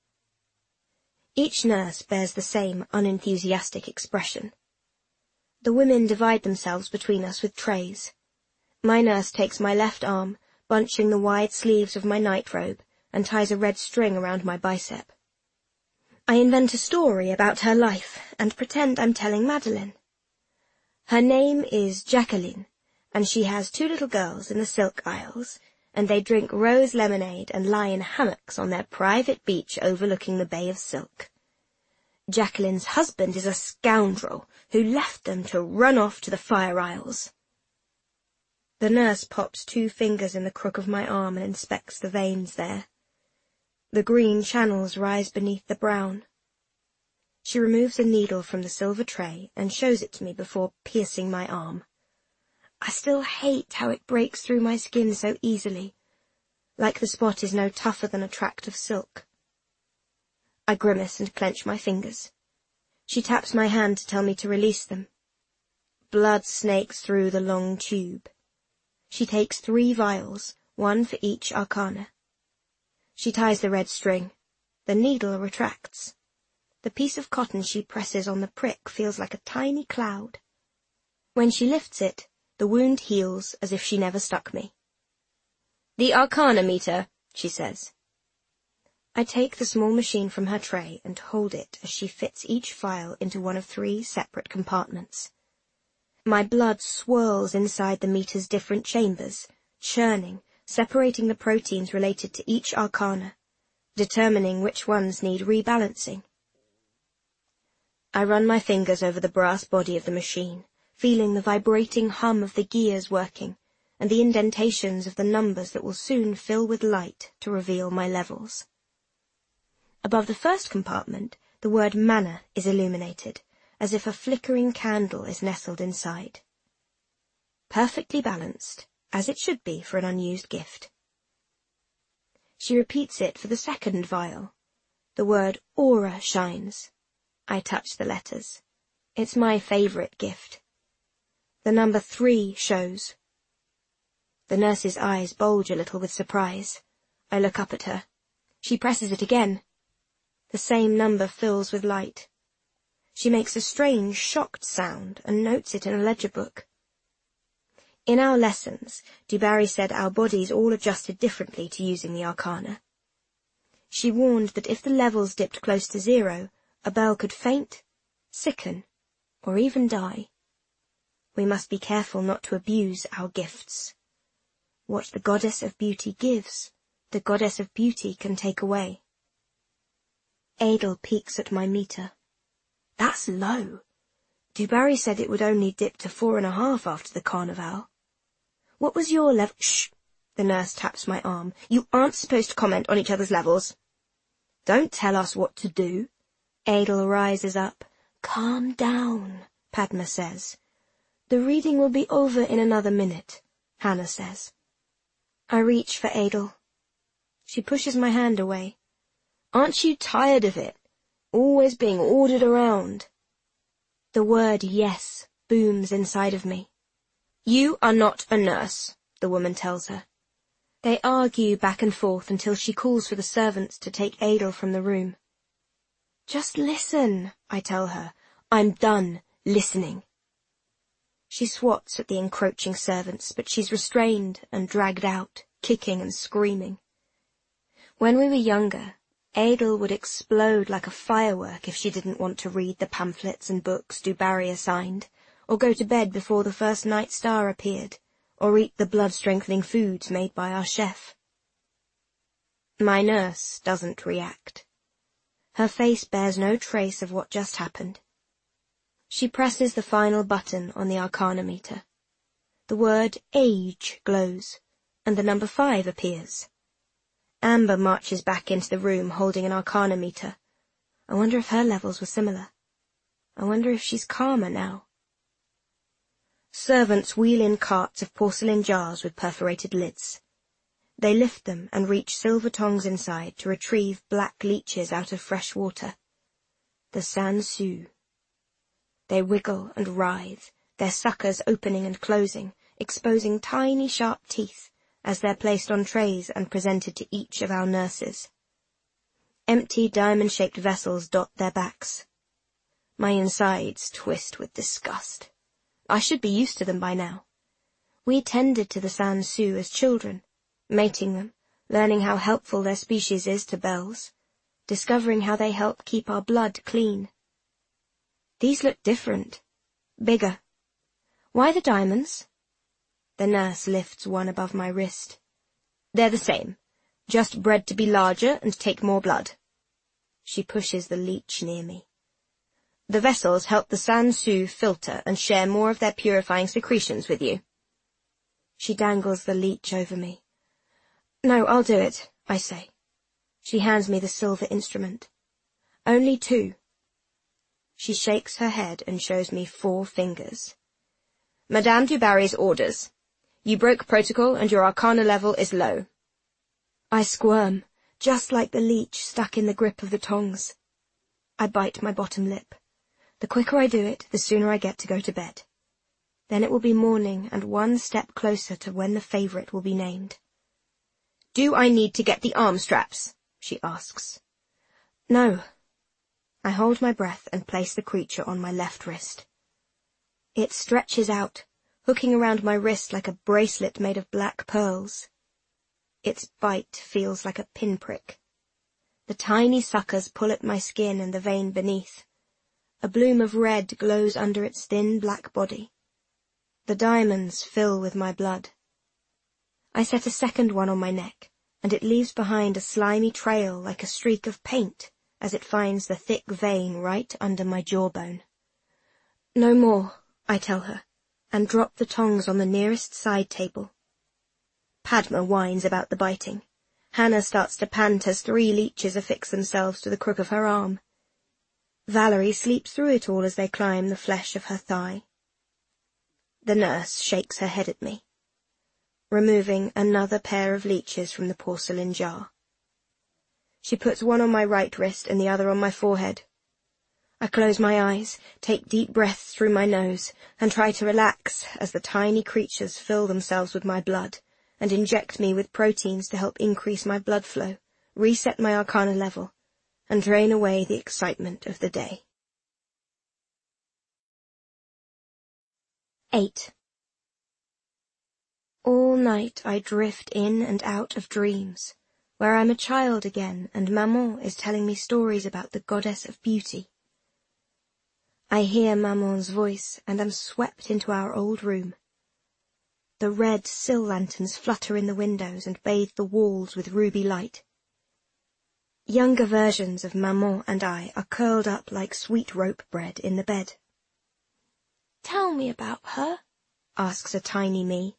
Each nurse bears the same unenthusiastic expression. The women divide themselves between us with trays. My nurse takes my left arm, bunching the wide sleeves of my nightrobe, and ties a red string around my bicep. I invent a story about her life and pretend I'm telling Madeline. Her name is Jacqueline, and she has two little girls in the Silk Isles, and they drink rose lemonade and lie in hammocks on their private beach overlooking the Bay of Silk. Jacqueline's husband is a scoundrel who left them to run off to the Fire Isles. The nurse pops two fingers in the crook of my arm and inspects the veins there. The green channels rise beneath the brown. She removes a needle from the silver tray and shows it to me before piercing my arm. I still hate how it breaks through my skin so easily, like the spot is no tougher than a tract of silk. I grimace and clench my fingers. She taps my hand to tell me to release them. Blood snakes through the long tube. She takes three vials, one for each arcana. She ties the red string. The needle retracts. The piece of cotton she presses on the prick feels like a tiny cloud. When she lifts it, the wound heals as if she never stuck me. "The arcana meter," she says. I take the small machine from her tray and hold it as she fits each vial into one of three separate compartments. My blood swirls inside the meter's different chambers, churning, separating the proteins related to each arcana, determining which ones need rebalancing. I run my fingers over the brass body of the machine, feeling the vibrating hum of the gears working and the indentations of the numbers that will soon fill with light to reveal my levels. Above the first compartment, the word mana is illuminated, as if a flickering candle is nestled inside. Perfectly balanced, as it should be for an unused gift. She repeats it for the second vial. The word aura shines. I touch the letters. It's my favorite gift. The number three shows. The nurse's eyes bulge a little with surprise. I look up at her. She presses it again. The same number fills with light. She makes a strange, shocked sound and notes it in a ledger book. In our lessons, Du Barry said our bodies all adjusted differently to using the arcana. She warned that if the levels dipped close to zero, a belle could faint, sicken, or even die. We must be careful not to abuse our gifts. What the goddess of beauty gives, the goddess of beauty can take away. Adel peeks at my meter. That's low. Du Barry said it would only dip to four and a half after the carnival. What was your level? Shh! The nurse taps my arm. You aren't supposed to comment on each other's levels. Don't tell us what to do. Adel rises up. Calm down, Padma says. The reading will be over in another minute, Hannah says. I reach for Adel. She pushes my hand away. Aren't you tired of it? Always being ordered around. The word yes booms inside of me. You are not a nurse, the woman tells her. They argue back and forth until she calls for the servants to take Adel from the room. Just listen, I tell her. I'm done listening. She swats at the encroaching servants, but she's restrained and dragged out, kicking and screaming. When we were younger, Adel would explode like a firework if she didn't want to read the pamphlets and books Du Barry assigned, or go to bed before the first night star appeared, or eat the blood-strengthening foods made by our chef. My nurse doesn't react. Her face bears no trace of what just happened. She presses the final button on the arcana meter. The word age glows, and the number five appears. Amber marches back into the room holding an arcana meter. I wonder if her levels were similar. I wonder if she's calmer now. Servants wheel in carts of porcelain jars with perforated lids. They lift them and reach silver tongs inside to retrieve black leeches out of fresh water. The Sansu. They wiggle and writhe, their suckers opening and closing, exposing tiny sharp teeth as they're placed on trays and presented to each of our nurses. Empty diamond-shaped vessels dot their backs. My insides twist with disgust. I should be used to them by now. We tended to the Sansu as children, mating them, learning how helpful their species is to bells, discovering how they help keep our blood clean. These look different, bigger. Why the diamonds? The nurse lifts one above my wrist. They're the same, just bred to be larger and take more blood. She pushes the leech near me. The vessels help the San-Su filter and share more of their purifying secretions with you. She dangles the leech over me. No, I'll do it, I say. She hands me the silver instrument. Only two. She shakes her head and shows me four fingers. Madame du Barry's orders. You broke protocol and your arcana level is low. I squirm, just like the leech stuck in the grip of the tongs. I bite my bottom lip. The quicker I do it, the sooner I get to go to bed. Then it will be morning and one step closer to when the favourite will be named. Do I need to get the arm straps? She asks. No. I hold my breath and place the creature on my left wrist. It stretches out, hooking around my wrist like a bracelet made of black pearls. Its bite feels like a pinprick. The tiny suckers pull at my skin and the vein beneath. A bloom of red glows under its thin black body. The diamonds fill with my blood. I set a second one on my neck, and it leaves behind a slimy trail like a streak of paint as it finds the thick vein right under my jawbone. No more, I tell her, and drop the tongs on the nearest side table. Padma whines about the biting. Hannah starts to pant as three leeches affix themselves to the crook of her arm. Valerie sleeps through it all as they climb the flesh of her thigh. The nurse shakes her head at me, removing another pair of leeches from the porcelain jar. She puts one on my right wrist and the other on my forehead. I close my eyes, take deep breaths through my nose, and try to relax as the tiny creatures fill themselves with my blood and inject me with proteins to help increase my blood flow, reset my arcana level, and drain away the excitement of the day. eight. All night I drift in and out of dreams, where I'm a child again and Maman is telling me stories about the goddess of beauty. I hear Maman's voice and am swept into our old room. The red sill lanterns flutter in the windows and bathe the walls with ruby light. Younger versions of Maman and I are curled up like sweet rope bread in the bed. Tell me about her, asks a tiny me.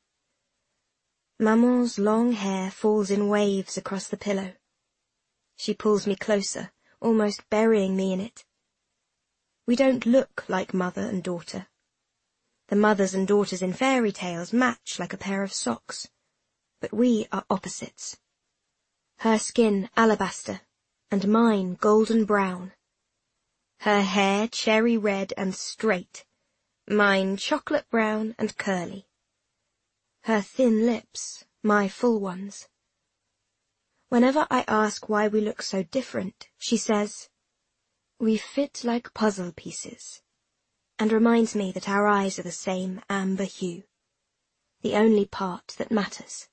Maman's long hair falls in waves across the pillow. She pulls me closer, almost burying me in it. We don't look like mother and daughter. The mothers and daughters in fairy tales match like a pair of socks, but we are opposites. Her skin alabaster, and mine golden brown. Her hair cherry red and straight, mine chocolate brown and curly. Her thin lips, my full ones. Whenever I ask why we look so different, she says, "We fit like puzzle pieces," and reminds me that our eyes are the same amber hue, the only part that matters.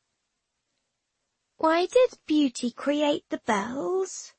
Why did beauty create the bells?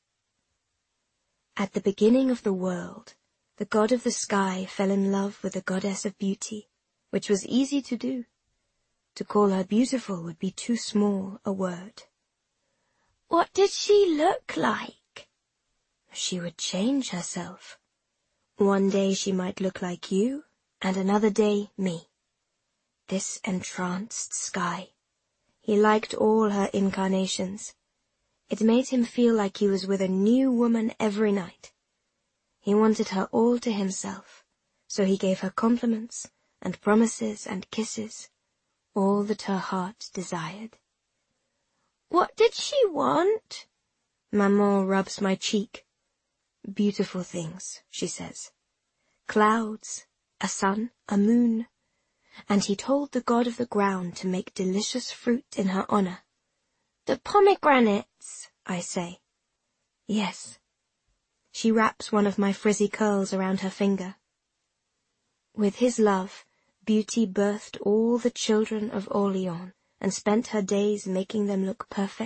At the beginning of the world, the god of the sky fell in love with the goddess of beauty, which was easy to do. To call her beautiful would be too small a word. What did she look like? She would change herself. One day she might look like you, and another day me. This entranced sky. He liked all her incarnations. It made him feel like he was with a new woman every night. He wanted her all to himself, so he gave her compliments and promises and kisses, all that her heart desired. What did she want? Maman rubs my cheek. Beautiful things, she says. Clouds, a sun, a moon. And he told the god of the ground to make delicious fruit in her honor. The pomegranates, I say. Yes. She wraps one of my frizzy curls around her finger. With his love, Beauty birthed all the children of Orleans and spent her days making them look perfect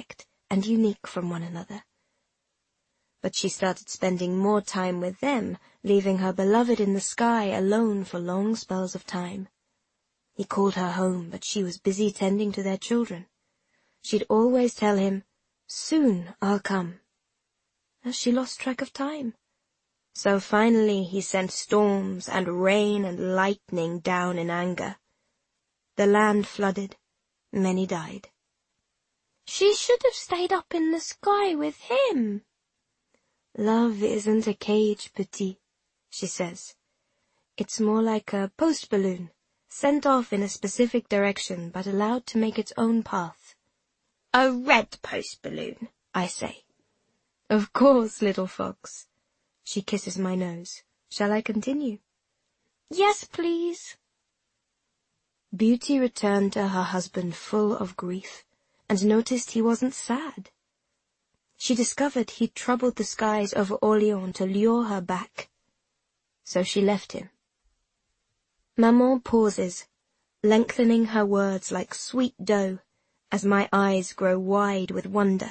and unique from one another. But she started spending more time with them, leaving her beloved in the sky alone for long spells of time. He called her home, but she was busy tending to their children. She'd always tell him, "Soon I'll come." As she lost track of time. So finally he sent storms and rain and lightning down in anger. The land flooded. Many died. She should have stayed up in the sky with him. Love isn't a cage, Petit, she says. It's more like a post balloon, sent off in a specific direction but allowed to make its own path. A red post balloon, I say. Of course, little fox. She kisses my nose. Shall I continue? Yes, please. Beauty returned to her husband full of grief, and noticed he wasn't sad. She discovered he'd troubled the skies over Orléans to lure her back. So she left him. Maman pauses, lengthening her words like sweet dough, as my eyes grow wide with wonder.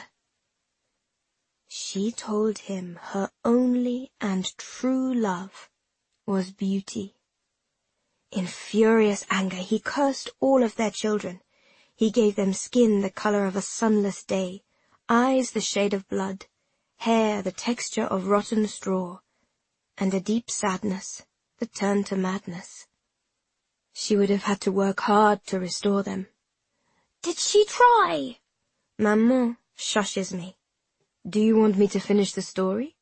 She told him her only and true love was Beauty. In furious anger, he cursed all of their children. He gave them skin the color of a sunless day, eyes the shade of blood, hair the texture of rotten straw, and a deep sadness that turned to madness. She would have had to work hard to restore them. Did she try? Maman shushes me. Do you want me to finish the story?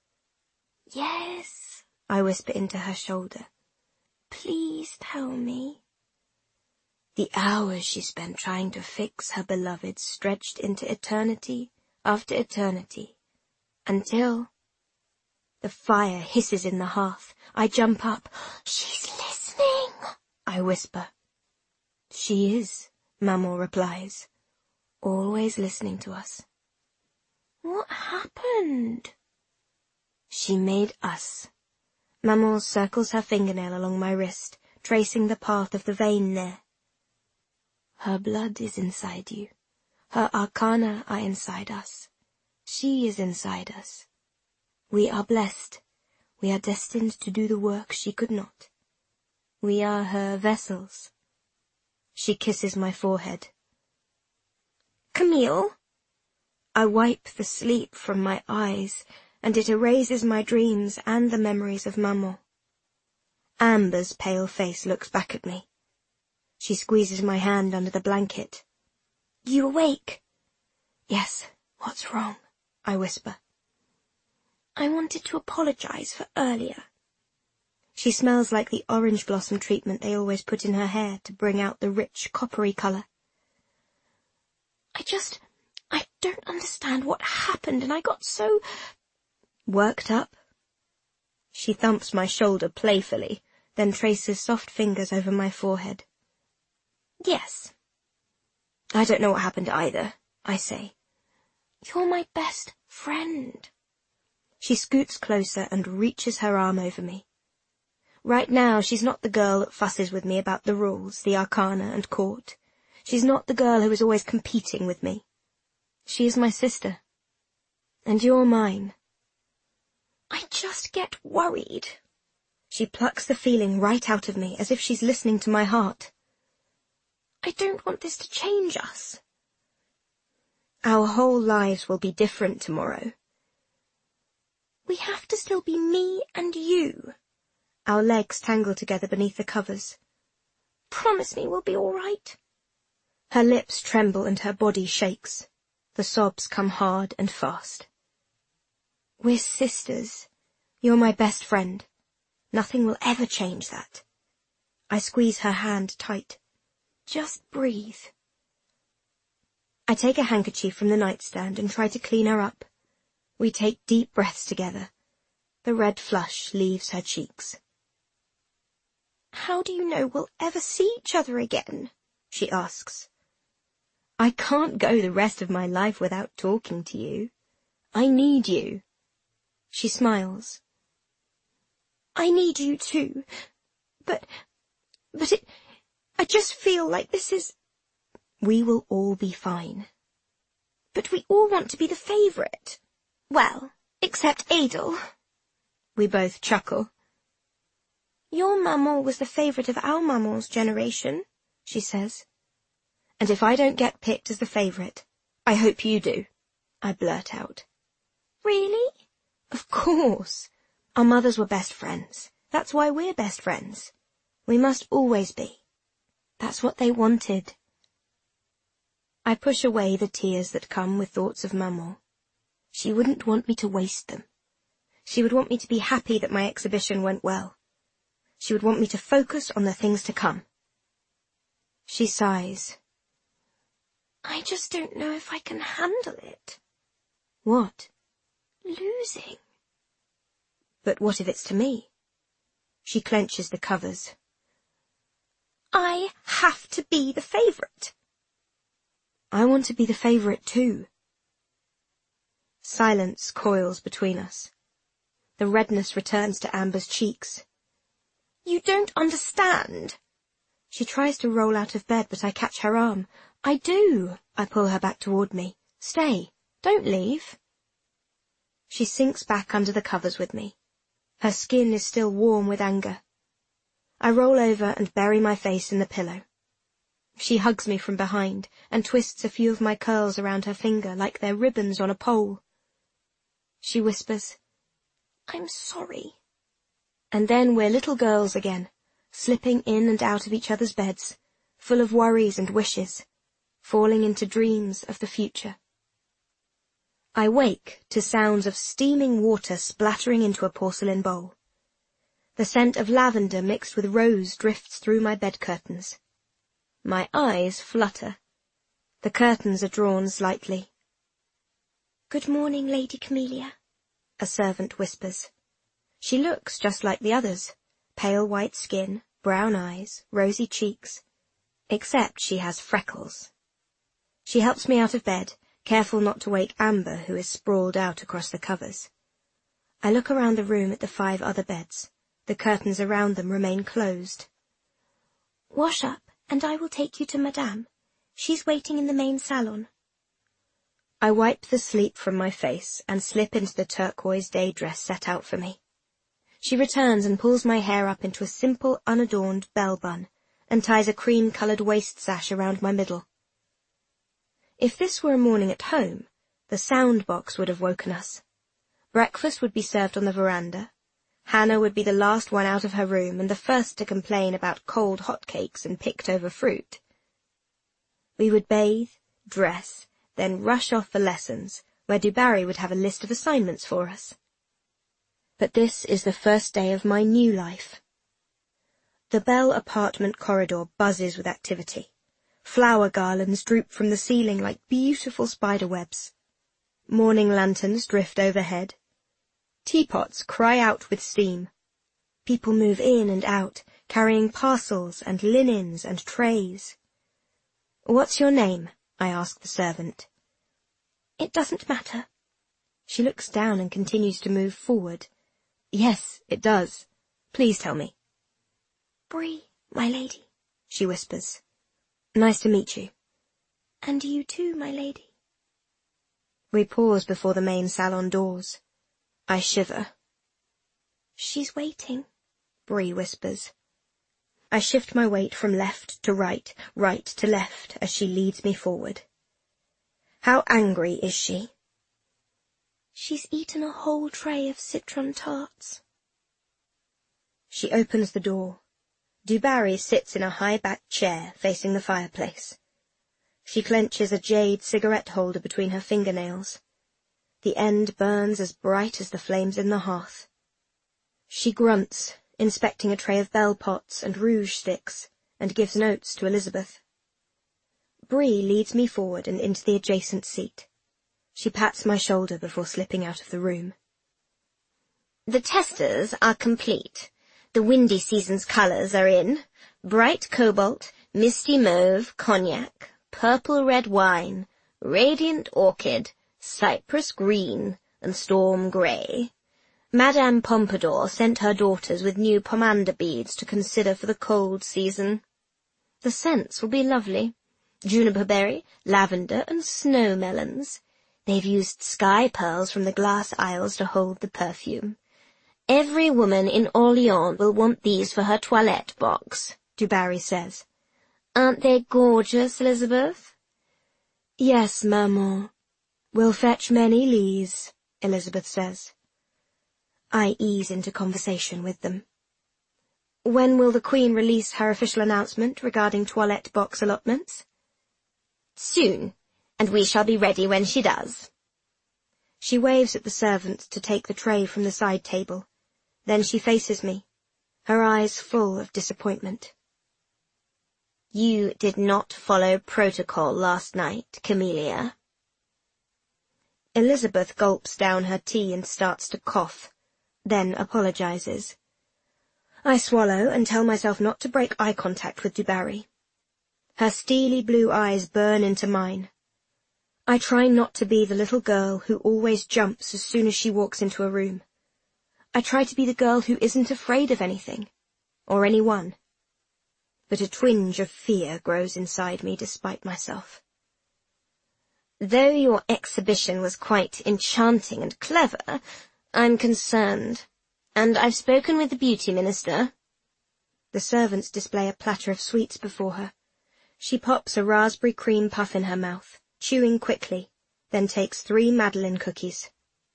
Yes, I whisper into her shoulder. Please tell me. The hours she spent trying to fix her beloved stretched into eternity after eternity, until the fire hisses in the hearth. I jump up. She's listening, I whisper. She is, Maman replies, always listening to us. What happened? She made us. Maman circles her fingernail along my wrist, tracing the path of the vein there. Her blood is inside you. Her arcana are inside us. She is inside us. We are blessed. We are destined to do the work she could not. We are her vessels. She kisses my forehead. Camille? I wipe the sleep from my eyes, and it erases my dreams and the memories of Maman. Amber's pale face looks back at me. She squeezes my hand under the blanket. You awake? Yes, what's wrong? I whisper. I wanted to apologize for earlier. She smells like the orange blossom treatment they always put in her hair to bring out the rich coppery color. I just, I don't understand what happened, and I got so worked up. She thumps my shoulder playfully, then traces soft fingers over my forehead. Yes. I don't know what happened either, I say. You're my best friend. She scoots closer and reaches her arm over me. Right now, she's not the girl that fusses with me about the rules, the arcana and court. She's not the girl who is always competing with me. She is my sister. And you're mine. I just get worried. She plucks the feeling right out of me, as if she's listening to my heart. I don't want this to change us. Our whole lives will be different tomorrow. We have to still be me and you. Our legs tangle together beneath the covers. Promise me we'll be all right. Her lips tremble and her body shakes. The sobs come hard and fast. We're sisters. You're my best friend. Nothing will ever change that. I squeeze her hand tight. Just breathe. I take a handkerchief from the nightstand and try to clean her up. We take deep breaths together. The red flush leaves her cheeks. How do you know we'll ever see each other again? She asks. I can't go the rest of my life without talking to you. I need you. She smiles. I need you too. But, but it, I just feel like this is... We will all be fine. But we all want to be the favourite. Well, except Adel. We both chuckle. Your maman was the favourite of our maman's generation, she says. And if I don't get picked as the favourite, I hope you do, I blurt out. Really? Of course. Our mothers were best friends. That's why we're best friends. We must always be. That's what they wanted. I push away the tears that come with thoughts of maman. She wouldn't want me to waste them. She would want me to be happy that my exhibition went well. She would want me to focus on the things to come. She sighs. I just don't know if I can handle it. What? Losing. But what if it's to me? She clenches the covers. I have to be the favourite. I want to be the favourite too. Silence coils between us. The redness returns to Amber's cheeks. You don't understand. She tries to roll out of bed, but I catch her arm. I do. I pull her back toward me. Stay. Don't leave. She sinks back under the covers with me. Her skin is still warm with anger. I roll over and bury my face in the pillow. She hugs me from behind and twists a few of my curls around her finger like they're ribbons on a pole. She whispers, I'm sorry. And then we're little girls again, slipping in and out of each other's beds, full of worries and wishes, falling into dreams of the future. I wake to sounds of steaming water splattering into a porcelain bowl. The scent of lavender mixed with rose drifts through my bed curtains. My eyes flutter. The curtains are drawn slightly. Good morning, Lady Camellia, a servant whispers. She looks just like the others, pale white skin, brown eyes, rosy cheeks, except she has freckles. She helps me out of bed, careful not to wake Amber, who is sprawled out across the covers. I look around the room at the five other beds. The curtains around them remain closed. Wash up, and I will take you to Madame. She's waiting in the main salon. I wipe the sleep from my face and slip into the turquoise day dress set out for me. She returns and pulls my hair up into a simple, unadorned bell bun and ties a cream-coloured waist sash around my middle. If this were a morning at home, the sound box would have woken us. Breakfast would be served on the veranda. Hannah would be the last one out of her room and the first to complain about cold hotcakes and picked-over fruit. We would bathe, dress, then rush off for lessons, where Du Barry would have a list of assignments for us. But this is the first day of my new life. The Bell apartment corridor buzzes with activity. Flower garlands droop from the ceiling like beautiful spider webs. Morning lanterns drift overhead. Teapots cry out with steam. People move in and out, carrying parcels and linens and trays. What's your name? I ask the servant. It doesn't matter. She looks down and continues to move forward. Yes, it does. Please tell me. Bree, my lady, she whispers. Nice to meet you. And you too, my lady. We pause before the main salon doors. I shiver. She's waiting, Bree whispers. I shift my weight from left to right, right to left as she leads me forward. How angry is she? She's eaten a whole tray of citron tarts. She opens the door. Du Barry sits in a high-backed chair facing the fireplace. She clenches a jade cigarette holder between her fingernails. The end burns as bright as the flames in the hearth. She grunts, inspecting a tray of bell pots and rouge sticks, and gives notes to Elizabeth. Bree leads me forward and into the adjacent seat. She pats my shoulder before slipping out of the room. The testers are complete. The windy season's colours are in. Bright cobalt, misty mauve, cognac, purple red wine, radiant orchid, cypress green, and storm grey. Madame Pompadour sent her daughters with new pomander beads to consider for the cold season. The scents will be lovely. Juniper berry, lavender, and snow melons. They've used sky pearls from the glass isles to hold the perfume. Every woman in Orleans will want these for her toilette box, Du Barry says. Aren't they gorgeous, Elizabeth? Yes, maman. We'll fetch many lees, Elizabeth says. I ease into conversation with them. When will the Queen release her official announcement regarding toilette box allotments? Soon, and we shall be ready when she does. She waves at the servants to take the tray from the side table. Then she faces me, her eyes full of disappointment. You did not follow protocol last night, Camellia. Elizabeth gulps down her tea and starts to cough, then apologizes. I swallow and tell myself not to break eye contact with Du Barry. Her steely blue eyes burn into mine. I try not to be the little girl who always jumps as soon as she walks into a room. I try to be the girl who isn't afraid of anything, or anyone. But a twinge of fear grows inside me despite myself. Though your exhibition was quite enchanting and clever, I'm concerned, and I've spoken with the beauty minister. The servants display a platter of sweets before her. She pops a raspberry cream puff in her mouth, chewing quickly, then takes three Madeleine cookies.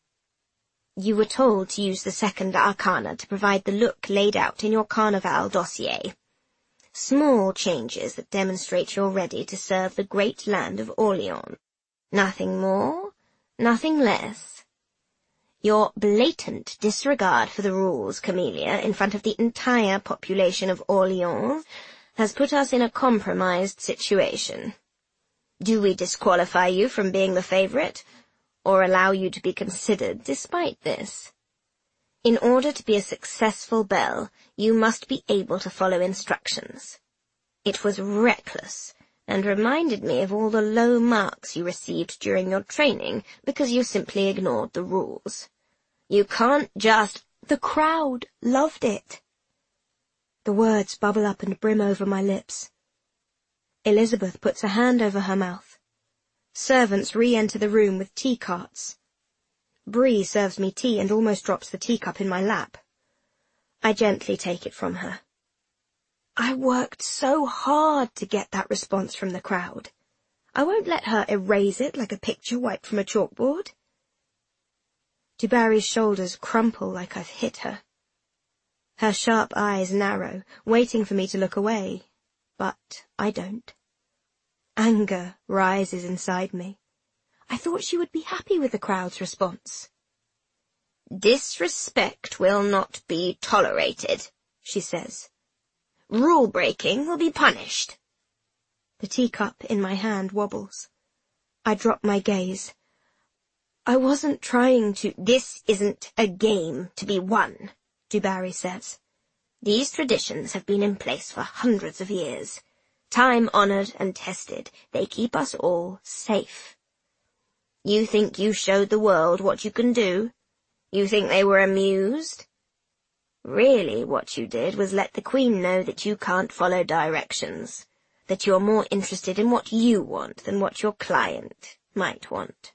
You were told to use the second arcana to provide the look laid out in your Carnival dossier. Small changes that demonstrate you're ready to serve the great land of Orleans. Nothing more, nothing less. Your blatant disregard for the rules, Camellia, in front of the entire population of Orleans, has put us in a compromised situation. Do we disqualify you from being the favorite, or allow you to be considered despite this? In order to be a successful belle, you must be able to follow instructions. It was reckless, and reminded me of all the low marks you received during your training because you simply ignored the rules. You can't just— The crowd loved it. The words bubble up and brim over my lips. Elizabeth puts a hand over her mouth. Servants re-enter the room with tea carts. Bree serves me tea and almost drops the teacup in my lap. I gently take it from her. I worked so hard to get that response from the crowd. I won't let her erase it like a picture wiped from a chalkboard. Du Barry's shoulders crumple like I've hit her. Her sharp eyes narrow, waiting for me to look away, but I don't. Anger rises inside me. I thought she would be happy with the crowd's response. Disrespect will not be tolerated, she says. Rule-breaking will be punished. The teacup in my hand wobbles. I drop my gaze. I wasn't trying to— This isn't a game to be won, Du Barry says. These traditions have been in place for hundreds of years. Time-honored and tested, they keep us all safe. You think you showed the world what you can do? You think they were amused? Really, what you did was let the Queen know that you can't follow directions, that you're more interested in what you want than what your client might want.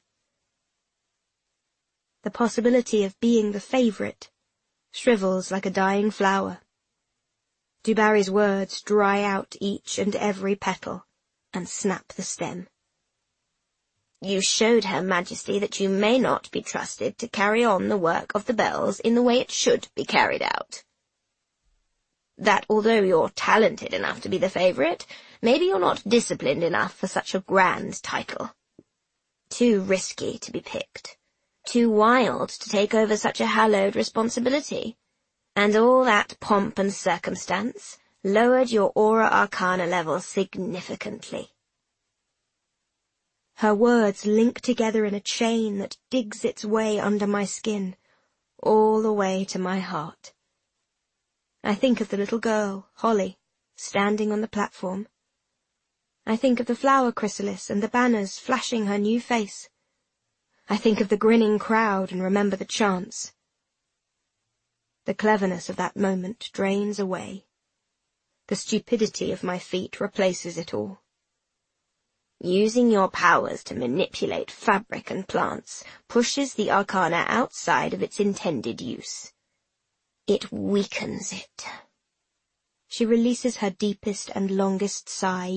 The possibility of being the favourite shrivels like a dying flower. Du Barry's words dry out each and every petal and snap the stem. You showed Her Majesty that you may not be trusted to carry on the work of the bells in the way it should be carried out. That although you're talented enough to be the favourite, maybe you're not disciplined enough for such a grand title. Too risky to be picked. Too wild to take over such a hallowed responsibility. And all that pomp and circumstance lowered your aura arcana level significantly. Her words link together in a chain that digs its way under my skin, all the way to my heart. I think of the little girl, Holly, standing on the platform. I think of the flower chrysalis and the banners flashing her new face. I think of the grinning crowd and remember the chants. The cleverness of that moment drains away. The stupidity of my feat replaces it all. Using your powers to manipulate fabric and plants pushes the arcana outside of its intended use. It weakens it. She releases her deepest and longest sigh